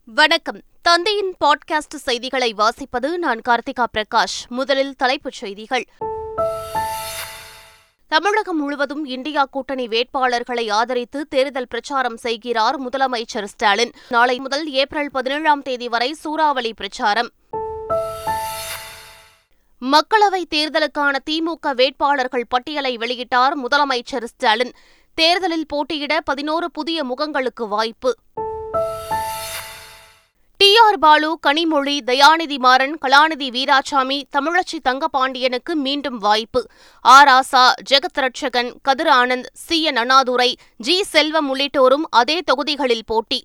வணக்கம். தந்தையின் பாட்காஸ்ட் செய்திகளை வாசிப்பது நான் கார்த்திகா பிரகாஷ். முதலில் தலைப்புச் செய்திகள். தமிழகம் முழுவதும் இந்தியா கூட்டணி வேட்பாளர்களை ஆதரித்து தேர்தல் பிரச்சாரம் செய்கிறார் முதலமைச்சர் ஸ்டாலின். நாளை முதல் ஏப்ரல் 17ஆம் தேதி வரை சூறாவளி பிரச்சாரம். மக்களவைத் தேர்தலுக்கான திமுக வேட்பாளர்கள் பட்டியலை வெளியிட்டார் முதலமைச்சர் ஸ்டாலின். தேர்தலில் போட்டியிட 11 புதிய முகங்களுக்கு வாய்ப்பு. டி.ஆர். பாலு, கனிமொழி, தயாநிதி மாறன், கலாநிதி வீராசாமி, தமிழச்சி தங்கபாண்டியனுக்கு மீண்டும் வாய்ப்பு. ஆர். ஆசா, ஜெகத் ரட்சகன், கதிர் ஆனந்த், சி.என். அண்ணாதுரை, ஜி. செல்வம் உள்ளிட்டோரும் அதே தொகுதிகளில் போட்டி.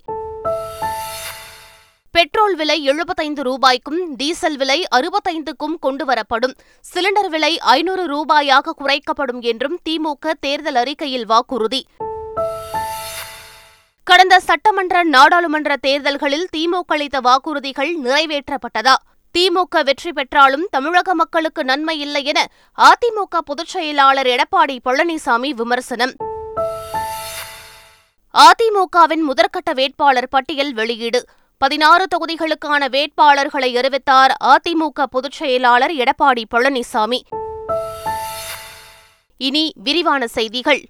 பெட்ரோல் விலை 75 ரூபாய்க்கும் டீசல் விலை 65க்கும் கொண்டுவரப்படும். சிலிண்டர் விலை 500 ரூபாயாக குறைக்கப்படும் என்றும் திமுக தேர்தல் அறிக்கையில் வாக்குறுதி. கடந்த சட்டமன்ற, நாடாளுமன்ற தேர்தல்களில் திமுக அளித்த வாக்குறுதிகள் நிறைவேற்றப்பட்டதா? திமுக வெற்றி பெற்றாலும் தமிழக மக்களுக்கு நன்மை இல்லை என அதிமுக பொதுச் செயலாளர் எடப்பாடி பழனிசாமி விமர்சனம். அதிமுகவின் முதற்கட்ட வேட்பாளர் பட்டியல் வெளியீடு. 16 தொகுதிகளுக்கான வேட்பாளர்களை அறிவித்தார் அதிமுக பொதுச் செயலாளர் எடப்பாடி பழனிசாமி. இனி விரிவான செய்திகள்.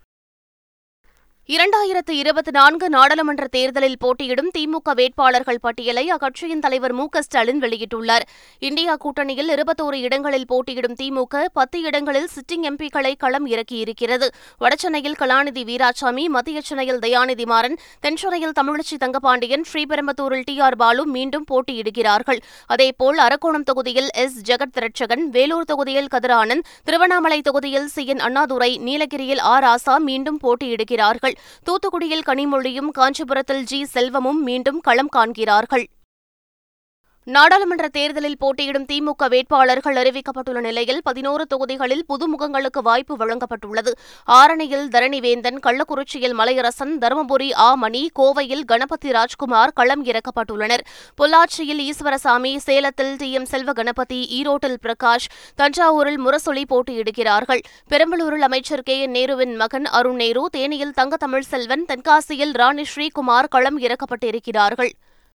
2024 நாடாளுமன்ற தேர்தலில் போட்டியிடும் திமுக வேட்பாளர்கள் பட்டியலை அக்கட்சியின் தலைவர் மு.க.ஸ்டாலின் வெளியிட்டுள்ளார். இந்தியா கூட்டணியில் 21 இடங்களில் போட்டியிடும் திமுக 10 இடங்களில் சிட்டிங் எம்பிக்களை களம் இறக்கியிருக்கிறது. வடசென்னையில் கலாநிதி வீராசாமி, மத்திய சென்னையில் தயாநிதி மாறன், தென்சென்னையில் தமிழச்சி தங்கபாண்டியன், ஸ்ரீபெரும்புதூரில் டி.ஆர். பாலு மீண்டும் போட்டியிடுகிறார்கள். அதேபோல் அரக்கோணம் தொகுதியில் எஸ். ஜெகத் ரட்சகன், வேலூர் தொகுதியில் கதிர் ஆனந்த், திருவண்ணாமலை தொகுதியில் சி.என். அண்ணாதுரை, நீலகிரியில் ஆர். ஆசா மீண்டும் போட்டியிடுகிறார்கள். தூத்துக்குடியில் கனிமொழியும், காஞ்சிபுரத்தில் ஜி. செல்வமும் மீண்டும் களம் காண்கிறார்கள். நாடாளுமன்ற தேர்தலில் போட்டியிடும் திமுக வேட்பாளர்கள் அறிவிக்கப்பட்டுள்ள நிலையில் 11 தொகுதிகளில் புதுமுகங்களுக்கு வாய்ப்பு வழங்கப்பட்டுள்ளது. ஆரணியில் தரணிவேந்தன், கள்ளக்குறிச்சியில் மலையரசன், தருமபுரி ஆ. மணி, கோவையில் கணபதி ராஜ்குமார் களம் இறக்கப்பட்டுள்ளனர். பொள்ளாச்சியில் ஈஸ்வரசாமி, சேலத்தில் டி.எம். செல்வ கணபதி, ஈரோட்டில் பிரகாஷ், தஞ்சாவூரில் முரசொலி போட்டியிடுகிறார்கள். பெரம்பலூரில் அமைச்சர் கே.என். நேருவின் மகன் அருண் நேரு, தேனியில் தங்க தமிழ்செல்வன், தென்காசியில் ராணி ஸ்ரீகுமார் களம் இறக்கப்பட்டிருக்கிறார்கள்.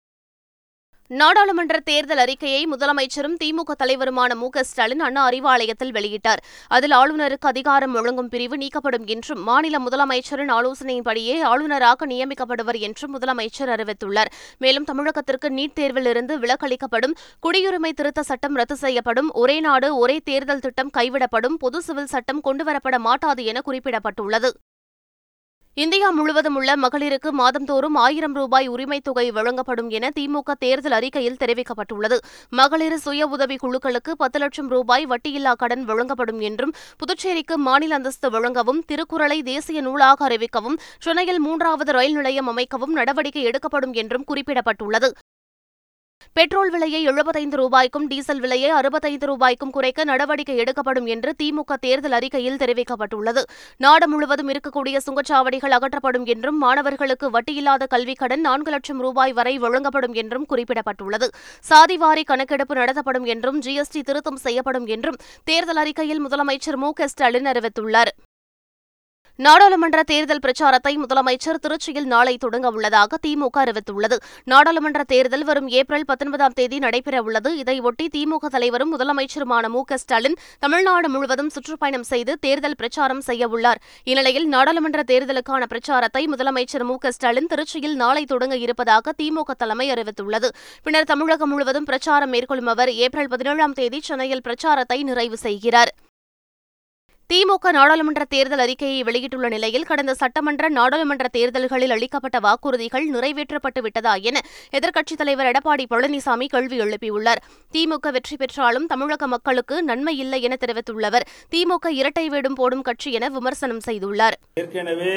நாடாளுமன்ற தேர்தல் அறிக்கையை முதலமைச்சரும் திமுக தலைவருமான மு.க.ஸ்டாலின் அண்ணா அறிவாலயத்தில் வெளியிட்டார். அதில் ஆளுநருக்கு அதிகாரம் வழங்கும் பிரிவு நீக்கப்படும் என்றும், மாநில முதலமைச்சரின் ஆலோசனையின்படியே ஆளுநராக நியமிக்கப்படுவர் என்றும் முதலமைச்சர் அறிவித்துள்ளார். மேலும் தமிழகத்திற்கு நீட் தேர்வில் இருந்து விலக்களிக்கப்படும், குடியுரிமை திருத்த சட்டம் ரத்து செய்யப்படும், ஒரே நாடு ஒரே தேர்தல் திட்டம் கைவிடப்படும், பொது சிவில் சட்டம் கொண்டுவரப்பட மாட்டாது என குறிப்பிடப்பட்டுள்ளது. இந்தியா முழுவதும் உள்ள மகளிருக்கு மாதந்தோறும் 1000 ரூபாய் உரிமைத் தொகை வழங்கப்படும் என திமுக தேர்தல் அறிக்கையில் தெரிவிக்கப்பட்டுள்ளது. மகளிர் சுய உதவிக் குழுக்களுக்கு 10 லட்சம் ரூபாய் வட்டியில்லா கடன் வழங்கப்படும் என்றும், புதுச்சேரிக்கு மாநில அந்தஸ்து வழங்கவும், திருக்குறளை தேசிய நூலாக அறிவிக்கவும், சென்னையில் 3வது ரயில் நிலையம் அமைக்கவும் நடவடிக்கை எடுக்கப்படும் என்றும் குறிப்பிடப்பட்டுள்ளது. பெட்ரோல் விலையை 75 ரூபாய்க்கும், டீசல் விலையை 65 ரூபாய்க்கும் குறைக்க நடவடிக்கை எடுக்கப்படும் என்று திமுக தேர்தல் அறிக்கையில் தெரிவிக்கப்பட்டுள்ளது. நாடு முழுவதும் இருக்கக்கூடிய சுங்கச்சாவடிகள் அகற்றப்படும் என்றும், மாணவர்களுக்கு வட்டியில்லாத கல்விக் கடன் 4 லட்சம் ரூபாய் வரை வழங்கப்படும் என்றும் குறிப்பிடப்பட்டுள்ளது. சாதிவாரி கணக்கெடுப்பு நடத்தப்படும் என்றும், ஜிஎஸ்டி திருத்தம் செய்யப்படும் என்றும் தேர்தல் அறிக்கையில் முதலமைச்சர் மு.க.ஸ்டாலின் அறிவித்துள்ளார். நாடாளுமன்ற தேர்தல் பிரச்சாரத்தை முதலமைச்சர் திருச்சியில் நாளை தொடங்க உள்ளதாக திமுக அறிவித்துள்ளது. நாடாளுமன்ற தேர்தல் வரும் ஏப்ரல் 19ஆம் தேதி நடைபெறவுள்ளது. இதையொட்டி திமுக தலைவரும் முதலமைச்சருமான மு.க.ஸ்டாலின் தமிழ்நாடு முழுவதும் சுற்றுப்பயணம் செய்து தேர்தல் பிரச்சாரம் செய்யவுள்ளார். இந்நிலையில் நாடாளுமன்ற தேர்தலுக்கான பிரச்சாரத்தை முதலமைச்சர் மு.க.ஸ்டாலின் திருச்சியில் நாளை தொடங்க இருப்பதாக திமுக தலைமை அறிவித்துள்ளது. பின்னர் தமிழகம் முழுவதும் பிரச்சாரம் மேற்கொள்ளும் அவர் ஏப்ரல் 17ஆம் தேதி சென்னையில் பிரச்சாரத்தை நிறைவு செய்கிறார். திமுக நாடாளுமன்ற தேர்தல் அறிக்கையை வெளியிட்டுள்ள நிலையில் கடந்த சட்டமன்ற, நாடாளுமன்ற தேர்தல்களில் அளிக்கப்பட்ட வாக்குறுதிகள் நிறைவேற்றப்பட்டு விட்டதா என எதிர்க்கட்சித் தலைவர் எடப்பாடி பழனிசாமி கேள்வி எழுப்பியுள்ளார். திமுக வெற்றி பெற்றாலும் தமிழக மக்களுக்கு நன்மை இல்லை என தெரிவித்துள்ள அவர், திமுக இரட்டை வேடம் போடும் கட்சி என விமர்சனம் செய்துள்ளார். ஏற்கனவே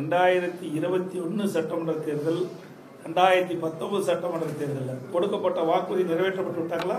2021 சட்டமன்ற தேர்தல், 2019 சட்டமன்ற தேர்தலில் கொடுக்கப்பட்ட வாக்குறுதி நிறைவேற்றப்பட்டு விட்டாங்களா?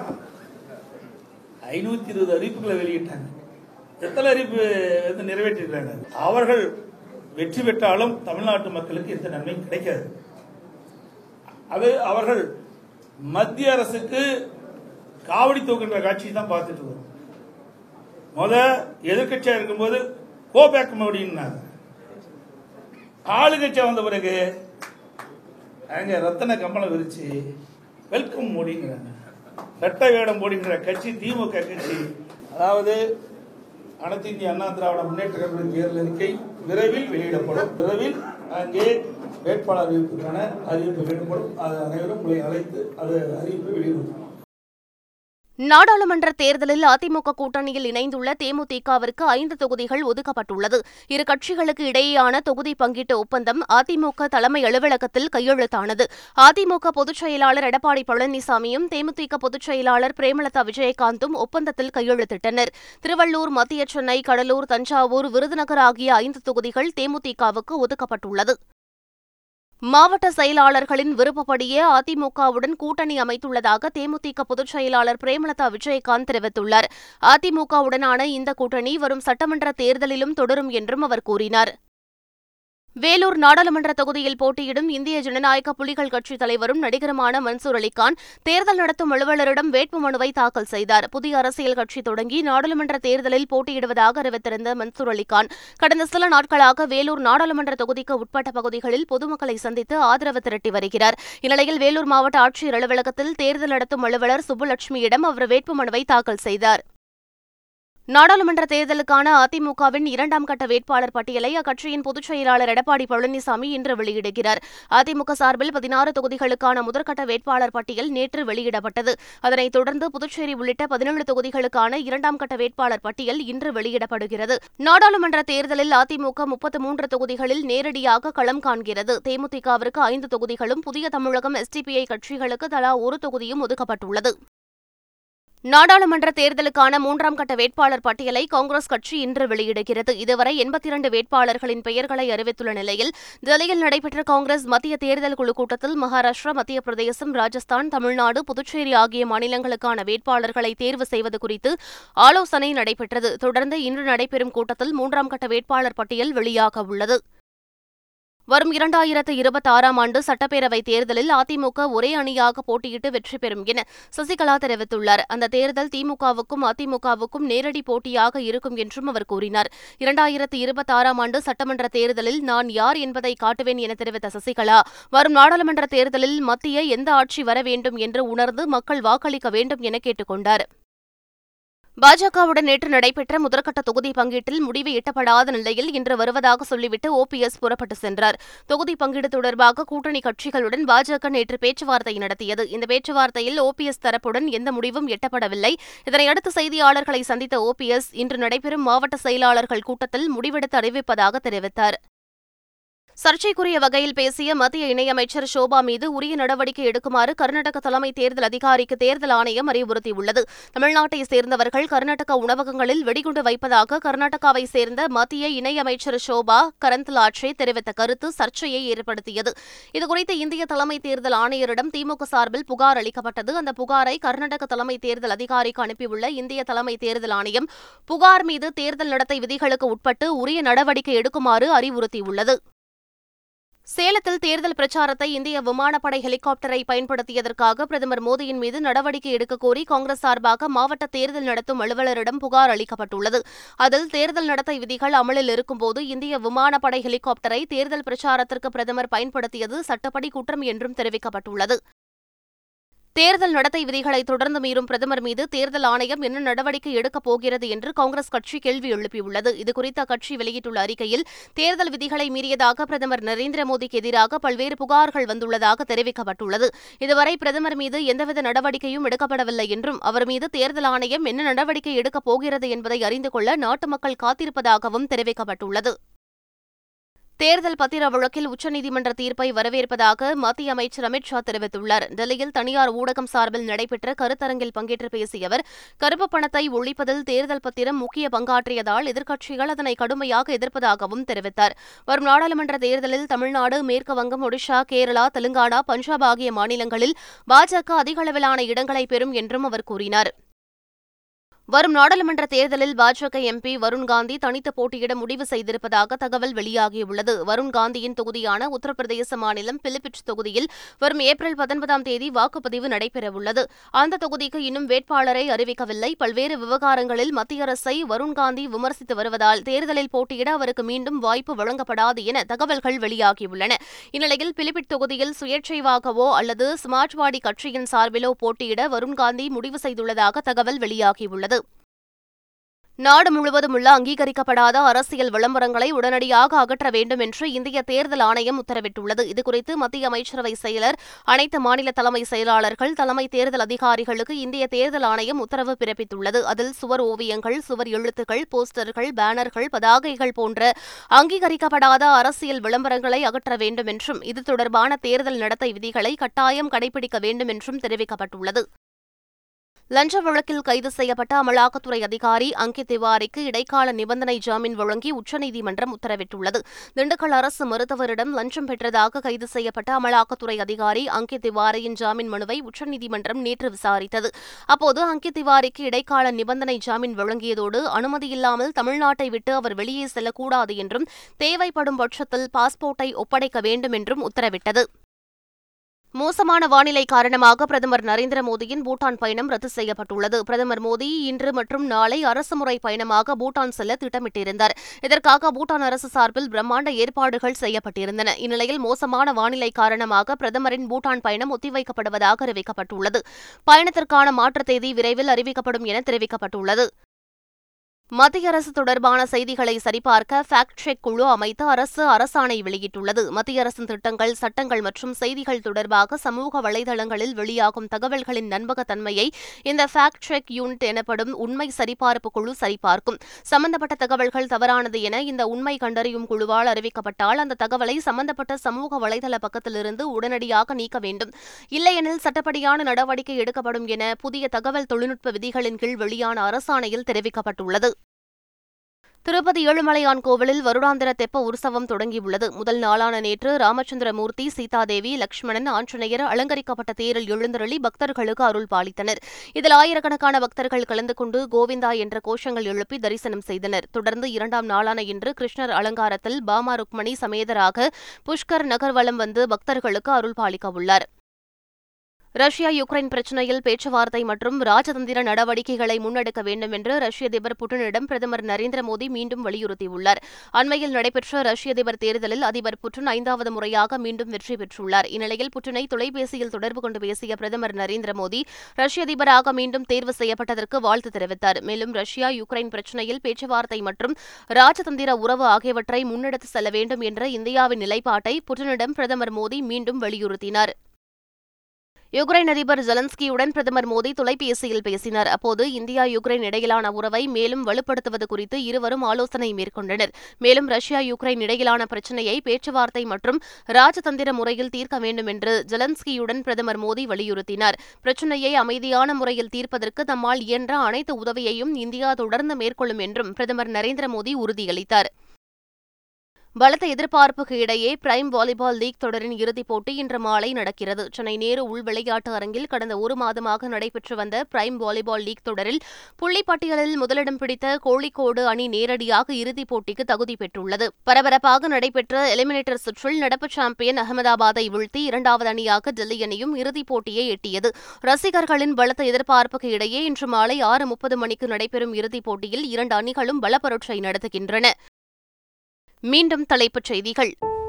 520 அறிவிப்புகளை வெளியிட்டாங்க. எத்தனை அறிவிப்பு நிறைவேற்றிருக்காங்க? அவர்கள் வெற்றி பெற்றாலும் தமிழ்நாட்டு மக்களுக்கு எந்த நன்மையும் கிடைக்காது. அது அவர்கள் மத்திய அரசுக்கு காவடி தூக்குகின்ற காட்சி தான் பார்த்துட்டு இருக்கோம். எதிர்கட்சியா இருக்கும்போது கோபேக் மோடின்னாங்க. ஆளுங்கட்சியா வந்த பிறகு அங்க ரத்தன கம்பளம் விரிச்சு வெல்கம் மோடிங்கிறாங்க. ரெட்டை வேடம் போடுகின்ற கட்சி திமுக கட்சி. அதாவது அனைத்து இந்திய அண்ணா திராவிட முன்னேற்ற கழக தேர்தல் அறிக்கை விரைவில் வெளியிடப்படும். விரைவில் அங்கே வேட்பாளர் அறிவிப்புக்கான அறிவிப்பு வெளியிடப்படும். அது அனைவரும் உங்களை அழைத்து அது அறிவிப்பு வெளியிடும். நாடாளுமன்ற தேர்தலில் அதிமுக கூட்டணியில் இணைந்துள்ள தேமுதிகவிற்கு 5 தொகுதிகள் ஒதுக்கப்பட்டுள்ளது. இரு கட்சிகளுக்கு இடையேயான தொகுதி பங்கீட்டு ஒப்பந்தம் அதிமுக தலைமை அலுவலகத்தில் கையெழுத்தானது. அதிமுக பொதுச் செயலாளர் எடப்பாடி பழனிசாமியும் தேமுதிக பொதுச் செயலாளர் பிரேமலதா விஜயகாந்தும் ஒப்பந்தத்தில் கையெழுத்திட்டனர். திருவள்ளூர், மத்திய சென்னை, கடலூர், தஞ்சாவூர், விருதுநகர் ஆகிய 5 தொகுதிகள் தேமுதிகவுக்கு ஒதுக்கப்பட்டுள்ளது. மாவட்ட செயலாளர்களின் விருப்பப்படியே அதிமுகவுடன் கூட்டணி அமைத்துள்ளதாக தேமுதிக பொதுச் செயலாளர் பிரேமலதா விஜயகாந்த் தெரிவித்துள்ளார். அதிமுகவுடனான இந்த கூட்டணி வரும் சட்டமன்ற தேர்தலிலும் தொடரும் என்றும் அவர் கூறினார். வேலூர் நாடாளுமன்ற தொகுதியில் போட்டியிடும் இந்திய ஜனநாயக புலிகள் கட்சித் தலைவரும் நடிகருமான மன்சூர் அலிகான் தேர்தல் நடத்தும் அலுவலரிடம் வேட்புமனுவை தாக்கல் செய்தார். புதிய அரசியல் கட்சி தொடங்கி நாடாளுமன்ற தேர்தலில் போட்டியிடுவதாக அறிவித்திருந்த மன்சூர் அலிகான் கடந்த சில நாட்களாக வேலூர் நாடாளுமன்ற தொகுதிக்கு உட்பட்ட பகுதிகளில் பொதுமக்களை சந்தித்து ஆதரவு திரட்டி வருகிறார். இந்நிலையில் வேலூர் மாவட்ட ஆட்சியர் அலுவலகத்தில் தேர்தல் நடத்தும் அலுவலர் சுப்புலட்சுமியிடம் அவர் வேட்புமனுவை தாக்கல் செய்தார். நாடாளுமன்ற தேர்தலுக்கான அதிமுகவின் 2ஆம் கட்ட வேட்பாளர் பட்டியலை அக்கட்சியின் பொதுச் செயலாளர் எடப்பாடி பழனிசாமி இன்று வெளியிடுகிறார். அதிமுக சார்பில் 16 தொகுதிகளுக்கான முதற்கட்ட வேட்பாளர் பட்டியல் நேற்று வெளியிடப்பட்டது. அதனைத் தொடர்ந்து புதுச்சேரி உள்ளிட்ட 17 தொகுதிகளுக்கான 2ஆம் கட்ட வேட்பாளர் பட்டியல் இன்று வெளியிடப்படுகிறது. நாடாளுமன்ற தேர்தலில் அதிமுக 33 தொகுதிகளில் நேரடியாக களம் காண்கிறது. தேமுதிகவிற்கு 5 தொகுதிகளும், புதிய தமிழகம், எஸ்டிபிஐ கட்சிகளுக்கு தலா 1 தொகுதியும் ஒதுக்கப்பட்டுள்ளது. நாடாளுமன்ற தேர்தலுக்கான 3ஆம் கட்ட வேட்பாளர் பட்டியலை காங்கிரஸ் கட்சி இன்று வெளியிடுகிறது. இதுவரை 82 வேட்பாளர்களின் பெயர்களை அறிவித்துள்ள நிலையில் டெல்லியில் நடைபெற்ற காங்கிரஸ் மத்திய தேர்தல் குழு கூட்டத்தில் மகாராஷ்டிரா, மத்திய பிரதேசம், ராஜஸ்தான், தமிழ்நாடு, புதுச்சேரி ஆகிய மாநிலங்களுக்கான வேட்பாளர்களை தேர்வு செய்வது குறித்து ஆலோசனை நடைபெற்றது. தொடர்ந்து இன்று நடைபெறும் கூட்டத்தில் 3ஆம் கட்ட வேட்பாளர் பட்டியல் வெளியாக உள்ளது. வரும் 2026ஆம் ஆண்டு சட்டப்பேரவைத் தேர்தலில் அதிமுக ஒரே அணியாக போட்டியிட்டு வெற்றி பெறும் என சசிகலா தெரிவித்துள்ளார். அந்த தேர்தல் திமுகவுக்கும் அதிமுகவுக்கும் நேரடி போட்டியாக இருக்கும் என்றும் அவர் கூறினார். 2026ஆம் ஆண்டு சட்டமன்ற தேர்தலில் நான் யார் என்பதை காட்டுவேன் என தெரிவித்த சசிகலா, வரும் நாடாளுமன்ற தேர்தலில் மத்திய எந்த ஆட்சி வர வேண்டும் என்று உணர்ந்து மக்கள் வாக்களிக்க வேண்டும் என கேட்டுக் கொண்டார். பாஜகவுடன் நேற்று நடைபெற்ற முதற்கட்ட தொகுதி பங்கீட்டில் முடிவு எட்டப்படாத நிலையில் இன்று வருவதாக சொல்லிவிட்டு ஓபிஎஸ் புறப்பட்டு சென்றார். தொகுதி பங்கீடு தொடர்பாக கூட்டணி கட்சிகளுடன் பாஜக நேற்று பேச்சுவார்த்தை நடத்தியது. இந்த பேச்சுவார்த்தையில் ஓபிஎஸ் தரப்புடன் எந்த முடிவும் எட்டப்படவில்லை. இதனையடுத்து செய்தியாளர்களை சந்தித்த ஓபிஎஸ் இன்று நடைபெறும் மாவட்ட செயலாளர்கள் கூட்டத்தில் முடிவெடுத்து அறிவிப்பதாக தெரிவித்தார். சர்ச்சைக்குரிய வகையில் பேசிய மத்திய இணையமைச்சர் ஷோபா மீது உரிய நடவடிக்கை எடுக்குமாறு கர்நாடக தலைமை தேர்தல் அதிகாரிக்கு தேர்தல் ஆணையம் அறிவுறுத்தியுள்ளது. தமிழ்நாட்டை சேர்ந்தவர்கள் கர்நாடக உணவகங்களில் வெடிகுண்டு வைப்பதாக கர்நாடகாவை சேர்ந்த மத்திய இணையமைச்சர் ஷோபா கரந்த்லாட்சே தெரிவித்த கருத்து சர்ச்சையை ஏற்படுத்தியது. இதுகுறித்து இந்திய தலைமை தேர்தல் ஆணையரிடம் திமுக சார்பில் புகார் அளிக்கப்பட்டது. அந்த புகாரை கர்நாடக தலைமை தேர்தல் அதிகாரிக்கு அனுப்பியுள்ள இந்திய தலைமை தேர்தல் ஆணையம் புகார் மீது தேர்தல் நடத்தை விதிகளுக்கு உட்பட்டு உரிய நடவடிக்கை எடுக்குமாறு அறிவுறுத்தியுள்ளது. சேலத்தில் தேர்தல் பிரச்சாரத்தை இந்திய விமானப்படை ஹெலிகாப்டரை பயன்படுத்தியதற்காக பிரதமர் மோடியின் மீது நடவடிக்கை எடுக்கக் கோரி காங்கிரஸ் சார்பாக மாவட்ட தேர்தல் நடத்தும் அலுவலரிடம் புகார் அளிக்கப்பட்டுள்ளது. அதில் தேர்தல் நடத்தை விதிகள் அமலில் இருக்கும்போது இந்திய விமானப்படை ஹெலிகாப்டரை தேர்தல் பிரச்சாரத்திற்கு பிரதமர் பயன்படுத்தியது சட்டப்படி குற்றம் என்றும் தெரிவிக்கப்பட்டுள்ளது. தேர்தல் நடத்தை விதிகளை தொடர்ந்து மீறும் பிரதமர் மீது தேர்தல் ஆணையம் என்ன நடவடிக்கை எடுக்கப் போகிறது என்று காங்கிரஸ் கட்சி கேள்வி எழுப்பியுள்ளது. இதுகுறித்து அக்கட்சி வெளியிட்டுள்ள அறிக்கையில் தேர்தல் விதிகளை மீறியதாக பிரதமர் நரேந்திர மோடிக்கு எதிராக பல்வேறு புகார்கள் வந்துள்ளதாக தெரிவிக்கப்பட்டுள்ளது. இதுவரை பிரதமர் மீது எந்தவித நடவடிக்கையும் எடுக்கப்படவில்லை என்றும் அவர் மீது தேர்தல் ஆணையம் என்ன நடவடிக்கை எடுக்கப் போகிறது என்பதை அறிந்து கொள்ள நாட்டு மக்கள் காத்திருப்பதாகவும் தெரிவிக்கப்பட்டுள்ளது. தேர்தல் பத்திர வழக்கில் உச்சநீதிமன்ற தீர்ப்பை வரவேற்பதாக மத்திய அமைச்சர் அமித் ஷா தெரிவித்துள்ளார். டெல்லியில் தனியார் ஊடகம் சார்பில் நடைபெற்ற கருத்தரங்கில் பங்கேற்று பேசிய அவர், கருப்பு பணத்தை ஒழிப்பதில் தேர்தல் பத்திரம் முக்கிய பங்காற்றியதால் எதிர்க்கட்சிகள் அதனை கடுமையாக எதிர்ப்பதாகவும் தெரிவித்தார். வரும் நாடாளுமன்ற தேர்தலில் தமிழ்நாடு, மேற்கு வங்கம், ஒடிஷா, கேரளா, தெலுங்கானா, பஞ்சாப் ஆகிய மாநிலங்களில் பாஜக அதிக அளவிலான இடங்களை பெறும் என்றும் அவர் கூறினார். வரும் நாடாளுமன்ற தேர்தலில் பாஜக எம்பி வருண் காந்தி தனித்து போட்டியிட முடிவு செய்திருப்பதாக தகவல் வெளியாகியுள்ளது. வருண் காந்தியின் தொகுதியான உத்தரப்பிரதேச மாநிலம் பிலிபிட் தொகுதியில் வரும் ஏப்ரல் 19ஆம் தேதி வாக்குப்பதிவு நடைபெறவுள்ளது. அந்த தொகுதிக்கு இன்னும் வேட்பாளரை அறிவிக்கவில்லை. பல்வேறு விவகாரங்களில் மத்திய அரசை வருண் காந்தி விமர்சித்து வருவதால் தேர்தலில் போட்டியிட அவருக்கு மீண்டும் வாய்ப்பு வழங்கப்படாது என தகவல்கள் வெளியாகியுள்ளன. இந்நிலையில் பிலிபிட் தொகுதியில் சுயேட்சையாகவோ அல்லது சமாஜ்வாடி கட்சியின் சார்பிலோ போட்டியிட வருண் காந்தி முடிவு செய்துள்ளதாக தகவல் வெளியாகியுள்ளது. நாடு முழுவதும் உள்ள அங்கீகரிக்கப்படாத அரசியல் விளம்பரங்களை உடனடியாக அகற்ற வேண்டும் என்று இந்திய தேர்தல் ஆணையம் உத்தரவிட்டுள்ளது. இதுகுறித்து மத்திய அமைச்சரவை செயலர், அனைத்து மாநில தலைமை செயலாளர்கள், தலைமை தேர்தல் அதிகாரிகளுக்கு இந்திய தேர்தல் ஆணையம் உத்தரவு பிறப்பித்துள்ளது. அதில் சுவர் ஓவியங்கள், சுவர் எழுத்துக்கள், போஸ்டர்கள், பேனர்கள், பதாகைகள் போன்ற அங்கீகரிக்கப்படாத அரசியல் விளம்பரங்களை அகற்ற வேண்டும் என்றும் இது தொடர்பான தேர்தல் நடத்தை விதிகளை கட்டாயம் கடைபிடிக்க வேண்டும் என்றும் தெரிவிக்கப்பட்டுள்ளது. லஞ்ச வழக்கில் கைது செய்யப்பட்ட அமலாக்கத்துறை அதிகாரி அங்கித் திவாரிக்கு இடைக்கால நிபந்தனை ஜாமீன் வழங்கி உச்சநீதிமன்றம் உத்தரவிட்டுள்ளது. திண்டுக்கல் அரசு மருத்துவரிடம் லஞ்சம் பெற்றதாக கைது செய்யப்பட்ட அமலாக்கத்துறை அதிகாரி அங்கித் திவாரியின் ஜாமீன் மனுவை உச்சநீதிமன்றம் நேற்று விசாரித்தது. அப்போது அங்கித் திவாரிக்கு இடைக்கால நிபந்தனை ஜாமீன் வழங்கியதோடு அனுமதியில்லாமல் தமிழ்நாட்டை விட்டு அவர் வெளியே செல்லக்கூடாது என்றும் தேவைப்படும் பட்சத்தில் பாஸ்போர்ட்டை ஒப்படைக்க வேண்டும் என்றும் உத்தரவிட்டது. மோசமான வானிலை காரணமாக பிரதமர் நரேந்திர மோடியின் பூட்டான் பயணம் ரத்து செய்யப்பட்டுள்ளது. பிரதமர் மோடி இன்று மற்றும் நாளை அரசுமுறை பயணமாக பூட்டான் செல்ல திட்டமிட்டிருந்தார். இதற்காக பூட்டான் அரசு சார்பில் பிரம்மாண்ட ஏற்பாடுகள் செய்யப்பட்டிருந்தன. இந்நிலையில் மோசமான வானிலை காரணமாக பிரதமரின் பூட்டான் பயணம் ஒத்திவைக்கப்படுவதாக அறிவிக்கப்பட்டுள்ளது. பயணத்திற்கான மாற்றுத் தேதி விரைவில் அறிவிக்கப்படும் என தெரிவிக்கப்பட்டுள்ளது. மத்திய அரசு தொடர்பான செய்திகளை சரிபார்க்க ஃபேக்ட் செக் குழு அமைத்து அரசு அரசாணை வெளியிட்டுள்ளது. மத்திய அரசின் திட்டங்கள், சட்டங்கள் மற்றும் செய்திகள் தொடர்பாக சமூக வலைதளங்களில் வெளியாகும் தகவல்களின் நம்பகத்தன்மையை இந்த ஃபேக்ட் செக் யூனிட் எனப்படும் உண்மை சரிபார்ப்பு குழு சரிபார்க்கும். சம்பந்தப்பட்ட தகவல்கள் தவறானது என இந்த உண்மை கண்டறியும் குழுவால் அறிவிக்கப்பட்டால் அந்த தகவலை சம்பந்தப்பட்ட சமூக வலைதள பக்கத்திலிருந்து உடனடியாக நீக்க வேண்டும். இல்லையெனில் சட்டப்படியான நடவடிக்கை எடுக்கப்படும் என புதிய தகவல் தொழில்நுட்ப விதிகளின் கீழ் வெளியான அரசாணையில் தெரிவிக்கப்பட்டுள்ளது. திருப்பதி ஏழுமலையான் கோவிலில் வருடாந்திர தெப்ப உற்சவம் தொடங்கியுள்ளது. முதல் நாளான நேற்று ராமச்சந்திரமூர்த்தி, சீதாதேவி, லட்சுமணன், ஆஞ்சநேயர் அலங்கரிக்கப்பட்ட தேரில் எழுந்தருளி பக்தர்களுக்கு அருள் பாலித்தனர். இதில் ஆயிரக்கணக்கான பக்தர்கள் கலந்து கொண்டு கோவிந்தா என்ற கோஷங்கள் எழுப்பி தரிசனம் செய்தனர். தொடர்ந்து 2ஆம் நாளான இன்று கிருஷ்ணர் அலங்காரத்தில் பாமா ருக்மணி சமேதராக புஷ்கர் நகர் வலம் வந்து பக்தர்களுக்கு அருள் பாலிக்கவுள்ளார். ரஷ்யா யுக்ரைன் பிரச்சினையில் பேச்சுவார்த்தை மற்றும் ராஜதந்திர நடவடிக்கைகளை முன்னெடுக்க வேண்டும் என்று ரஷ்ய அதிபர் புட்டினிடம் பிரதமர் நரேந்திர மோடி மீண்டும் வலியுறுத்தியுள்ளார். அண்மையில் நடைபெற்ற ரஷ்ய அதிபர் தேர்தலில் அதிபர் புட்டின் 5வது முறையாக மீண்டும் வெற்றி பெற்றுள்ளார். இந்நிலையில் புட்டினை தொலைபேசியில் தொடர்பு கொண்டு பேசிய பிரதமர் நரேந்திர மோடி ரஷ்ய அதிபராக மீண்டும் தேர்வு செய்யப்பட்டதற்கு வாழ்த்து தெரிவித்தார். மேலும் ரஷ்யா யுக்ரைன் பிரச்சினையில் பேச்சுவார்த்தை மற்றும் ராஜதந்திர உறவு ஆகியவற்றை முன்னெடுத்து செல்ல வேண்டும் என்ற இந்தியாவின் நிலைப்பாட்டை புட்டினிடம் பிரதமர் மோடி மீண்டும் வலியுறுத்தினார். யுக்ரைன் அதிபர் ஜெலன்ஸ்கியுடன் பிரதமர் மோடி தொலைபேசியில் பேசினார். அப்போது இந்தியா யுக்ரைன் இடையிலான உறவை மேலும் வலுப்படுத்துவது குறித்து இருவரும் ஆலோசனை மேற்கொண்டனர். மேலும் ரஷ்யா யுக்ரைன் இடையிலான பிரச்சினையை பேச்சுவார்த்தை மற்றும் ராஜதந்திர முறையில் தீர்க்க வேண்டும் என்று ஜெலன்ஸ்கியுடன் பிரதமர் மோடி வலியுறுத்தினார். பிரச்சினையை அமைதியான முறையில் தீர்ப்பதற்கு தம்மால் இயன்ற அனைத்து உதவியையும் இந்தியா தொடர்ந்து மேற்கொள்ளும் என்றும் பிரதமர் நரேந்திர மோடி உறுதியளித்தார். பலத்த எதிர்பார்ப்புக்கு இடையே பிரைம் வாலிபால் லீக் தொடரின் இறுதிப் போட்டி இன்று மாலை நடக்கிறது. சென்னை நேரு உள் விளையாட்டு அரங்கில் கடந்த 1 மாதமாக நடைபெற்று வந்த பிரைம் வாலிபால் லீக் தொடரில் புள்ளிப்பட்டியலில் முதலிடம் பிடித்த கோழிக்கோடு அணி நேரடியாக இறுதிப் போட்டிக்கு தகுதி பெற்றுள்ளது. பரபரப்பாக நடைபெற்ற எலிமினேட்டர் சுற்றில் நடப்பு சாம்பியன் அகமதாபாத்தை வீழ்த்தி 2வது அணியாக டெல்லி அணியும் இறுதிப் போட்டியை எட்டியது. ரசிகர்களின் பலத்த எதிர்பார்ப்புக்கு இடையே இன்று மாலை 6:30 மணிக்கு நடைபெறும் இறுதிப் போட்டியில் 2 அணிகளும் பலப்பரட்சை நடத்துகின்றன. மீண்டும் தலைப்புச் செய்திகள்.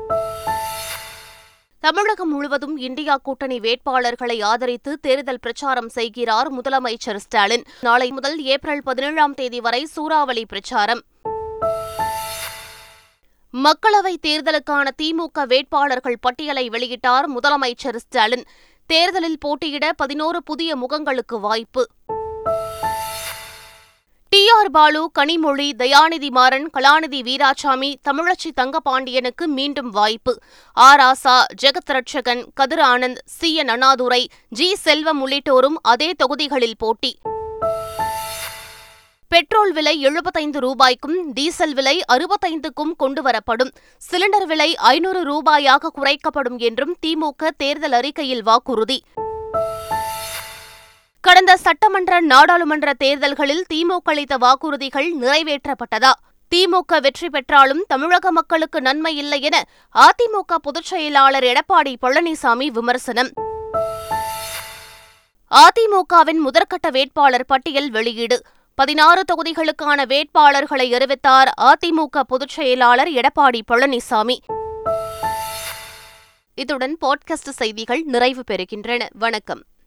தமிழகம் முழுவதும் இந்தியா கூட்டணி வேட்பாளர்களை ஆதரித்து தேர்தல் பிரச்சாரம் செய்கிறார் முதலமைச்சர் ஸ்டாலின். நாளை முதல் ஏப்ரல் 17ஆம் தேதி வரை சூறாவளி பிரச்சாரம். மக்களவைத் தேர்தலுக்கான திமுக வேட்பாளர்கள் பட்டியலை வெளியிட்டார் முதலமைச்சர் ஸ்டாலின். தேர்தலில் போட்டியிட 11 புதிய முகங்களுக்கு வாய்ப்பு. டி.ஆர். பாலு, கனிமொழி, தயாநிதி மாறன், கலாநிதி வீராசாமி, தமிழச்சி தங்கபாண்டியனுக்கு மீண்டும் வாய்ப்பு. ஆர். ஆசா, ஜெகத் ரட்சகன், கதிர் ஆனந்த், சி.என். அண்ணாதுரை, ஜி. செல்வம் உள்ளிட்டோரும் அதே தொகுதிகளில் போட்டி. பெட்ரோல் விலை 75 ரூபாய்க்கும் டீசல் விலை 65க்கும் கொண்டுவரப்படும். சிலிண்டர் விலை 500 ரூபாயாக குறைக்கப்படும் என்றும் திமுக தேர்தல் அறிக்கையில் வாக்குறுதி. கடந்த சட்டமன்ற, நாடாளுமன்ற தேர்தல்களில் திமுக அளித்த வாக்குறுதிகள் நிறைவேற்றப்பட்டதா? திமுக வெற்றி பெற்றாலும் தமிழக மக்களுக்கு நன்மை இல்லை என அதிமுக பொதுச் செயலாளர் எடப்பாடி பழனிசாமி விமர்சனம். அதிமுகவின் முதற்கட்ட வேட்பாளர் பட்டியல் வெளியீடு. 16 தொகுதிகளுக்கான வேட்பாளர்களை அறிவித்தார் அதிமுக பொதுச் செயலாளர் எடப்பாடி பழனிசாமி. இத்துடன் பாட்காஸ்ட் செய்திகள் நிறைவு பெறுகின்றன. வணக்கம்.